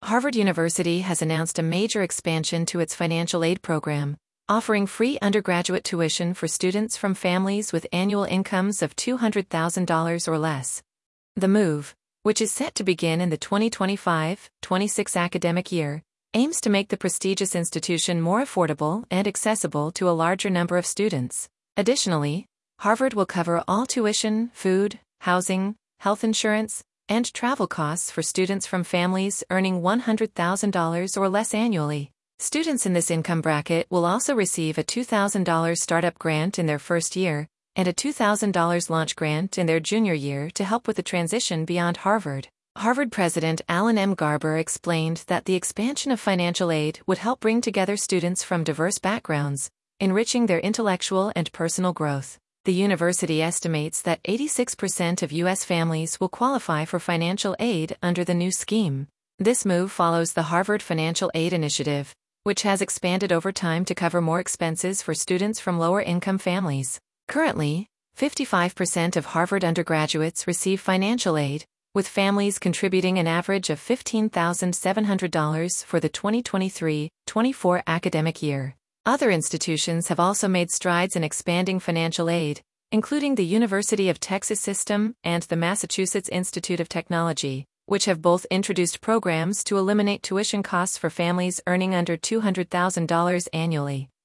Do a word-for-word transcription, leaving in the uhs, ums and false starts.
Harvard University has announced a major expansion to its financial aid program, offering free undergraduate tuition for students from families with annual incomes of two hundred thousand dollars or less. The move, which is set to begin in the twenty twenty-five twenty-six academic year, aims to make the prestigious institution more affordable and accessible to a larger number of students. Additionally, Harvard will cover all tuition, food, housing, health insurance, and travel costs for students from families earning one hundred thousand dollars or less annually. Students in this income bracket will also receive a two thousand dollars startup grant in their first year and a two thousand dollars launch grant in their junior year to help with the transition beyond Harvard. Harvard President Alan M. Garber explained that the expansion of financial aid would help bring together students from diverse backgrounds, enriching their intellectual and personal growth. The university estimates that eighty-six percent of U S families will qualify for financial aid under the new scheme. This move follows the Harvard Financial Aid Initiative, which has expanded over time to cover more expenses for students from lower-income families. Currently, fifty-five percent of Harvard undergraduates receive financial aid, with families contributing an average of fifteen thousand seven hundred dollars for the twenty twenty-three twenty-four academic year. Other institutions have also made strides in expanding financial aid, including the University of Texas System and the Massachusetts Institute of Technology, which have both introduced programs to eliminate tuition costs for families earning under two hundred thousand dollars annually.